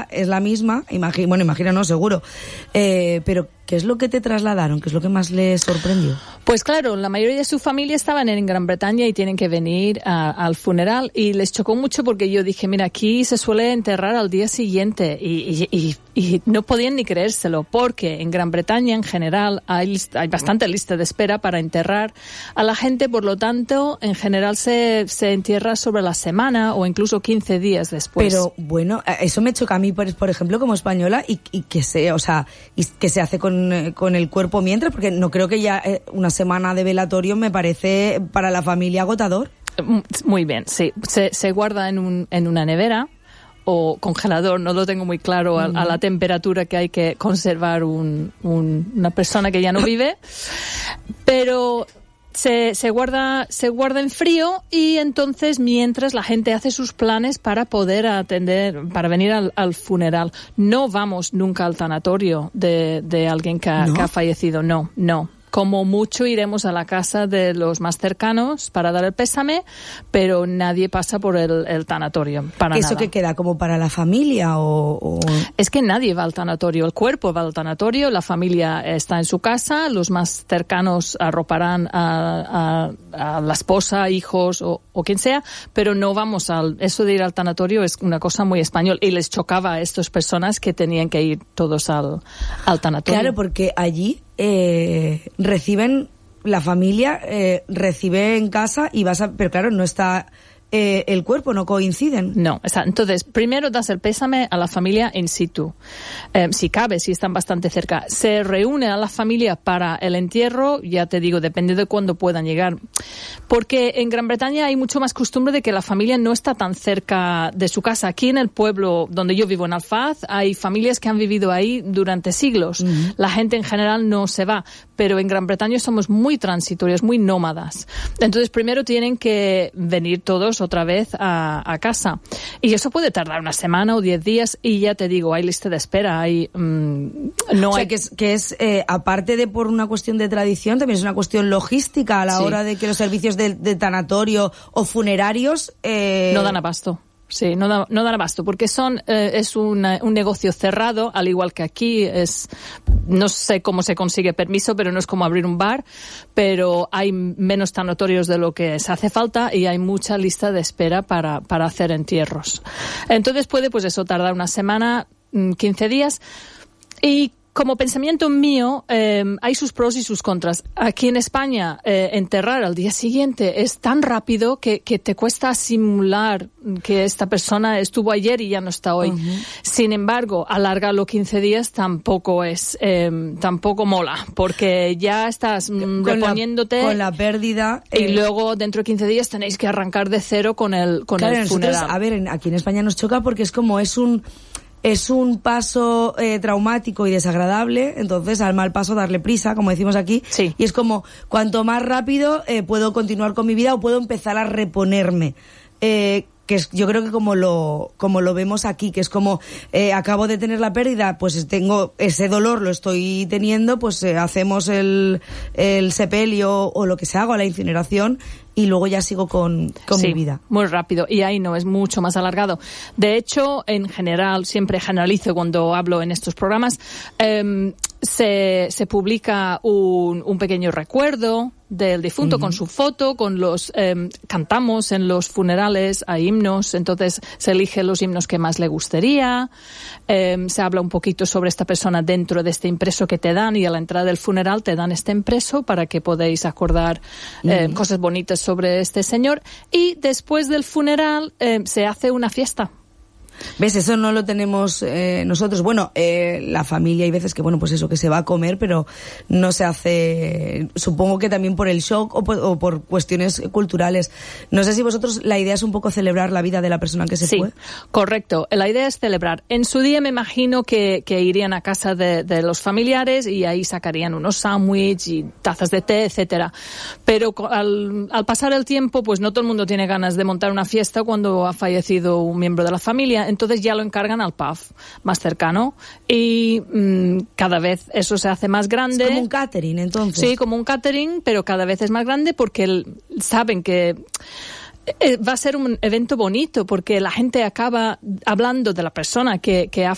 es la misma, imagino no, seguro, pero ¿qué es lo que te trasladaron? ¿Qué es lo que más les sorprendió? Pues claro, la mayoría de su familia estaban en Gran Bretaña y tienen que venir al funeral, y les chocó mucho porque yo dije, mira, aquí se suele enterrar al día siguiente, y no podían ni creérselo, porque en Gran Bretaña en general hay bastante lista de espera para enterrar a la gente, por lo tanto, en general se entierra sobre la semana o incluso 15 días después. Pero bueno, eso me choca a mí, por ejemplo, como española, y que se hace con el cuerpo mientras, porque no creo que ya una semana de velatorio me parece para la familia agotador. Muy bien, sí. Se guarda en una nevera o congelador, no lo tengo muy claro a la temperatura que hay que conservar una persona que ya no vive, pero se guarda en frío, y entonces mientras la gente hace sus planes para poder para venir al funeral. No vamos nunca al tanatorio de alguien que ha fallecido, no. Como mucho iremos a la casa de los más cercanos para dar el pésame, pero nadie pasa por el tanatorio, para ¿Eso nada. que queda como para la familia o...? Es que nadie va al tanatorio, el cuerpo va al tanatorio, la familia está en su casa, los más cercanos arroparán a la esposa, hijos o quien sea, pero no vamos eso de ir al tanatorio es una cosa muy español, y les chocaba a estas personas que tenían que ir todos al tanatorio. Claro, porque allí reciben, la familia recibe en casa y pero claro, no está el cuerpo, no coinciden. No, entonces primero das el pésame a la familia in situ, si cabe, si están bastante cerca. Se reúne a la familia para el entierro, ya te digo, depende de cuándo puedan llegar, porque en Gran Bretaña hay mucho más costumbre de que la familia no está tan cerca de su casa. Aquí en el pueblo donde yo vivo, en Alfaz, hay familias que han vivido ahí durante siglos. La gente en general no se va, pero en Gran Bretaña somos muy transitorios, muy nómadas. Entonces primero tienen que venir todos otra vez a casa, y eso puede tardar una semana o 10 días, y ya te digo, hay lista de espera, que es aparte de por una cuestión de tradición, también es una cuestión logística a la hora de que los servicios de tanatorio o funerarios no dan abasto. Sí, no dan abasto, porque es un negocio cerrado, al igual que aquí. No sé cómo se consigue permiso, pero no es como abrir un bar, pero hay menos tanatorios de lo que se hace falta, y hay mucha lista de espera para hacer entierros. Entonces puede, pues eso, tardar una semana, 15 días, y como pensamiento mío, hay sus pros y sus contras. Aquí en España, enterrar al día siguiente es tan rápido que te cuesta simular que esta persona estuvo ayer y ya no está hoy. Sin embargo, alargarlo 15 días tampoco mola, porque ya estás reponiéndote con la pérdida. Y luego, dentro de 15 días, tenéis que arrancar de cero con el funeral. A ver, aquí en España nos choca porque es un paso traumático y desagradable, entonces al mal paso darle prisa, como decimos aquí. Sí. Y es como, cuanto más rápido puedo continuar con mi vida o puedo empezar a reponerme. Que es, yo creo que como lo vemos aquí, que es como acabo de tener la pérdida, pues tengo ese dolor, lo estoy teniendo, pues hacemos el sepelio o lo que se haga, o la incineración, y luego ya sigo con mi vida. Muy rápido, y ahí no, es mucho más alargado. De hecho, en general, siempre generalizo cuando hablo en estos programas, se publica un pequeño recuerdo del difunto con su foto, con cantamos en los funerales, hay himnos, entonces se eligen los himnos que más le gustaría, se habla un poquito sobre esta persona dentro de este impreso que te dan, y a la entrada del funeral te dan este impreso para que podáis acordar cosas bonitas sobre este señor, y después del funeral se hace una fiesta. ¿Ves? Eso no lo tenemos nosotros. Bueno, la familia hay veces que, bueno, pues eso, que se va a comer, pero no se hace, supongo que también por el shock o por cuestiones culturales. No sé si vosotros, la idea es un poco celebrar la vida de la persona que se fue. Sí, correcto. La idea es celebrar. En su día me imagino que irían a casa de los familiares y ahí sacarían unos sándwiches y tazas de té, etcétera. Pero al pasar el tiempo, pues no todo el mundo tiene ganas de montar una fiesta cuando ha fallecido un miembro de la familia. Entonces ya lo encargan al pub más cercano, y cada vez eso se hace más grande. Es como un catering, entonces. Sí, como un catering, pero cada vez es más grande porque saben que va a ser un evento bonito, porque la gente acaba hablando de la persona que ha